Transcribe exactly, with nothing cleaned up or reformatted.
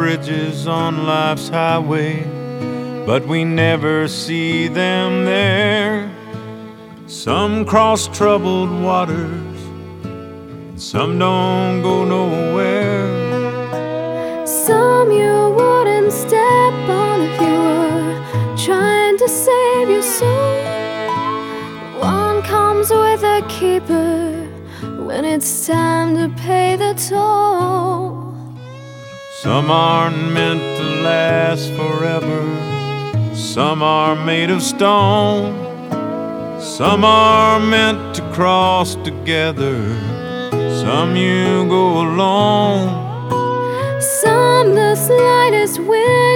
bridges on life's highway, but we never see them there. Some cross troubled waters, some don't go nowhere. Some you wouldn't step on if you were trying to save your soul. One comes with a keeper when it's time to pay the toll. Some aren't meant to last forever, some are made of stone. Some are meant to cross together, some you go alone. Some the slightest wind